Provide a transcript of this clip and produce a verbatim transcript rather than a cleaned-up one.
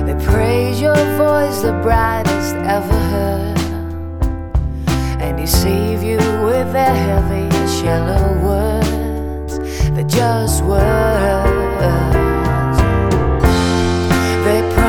They praise your voice, the brightest ever heard, and deceive you with their heavy, shallow words. They're just words. They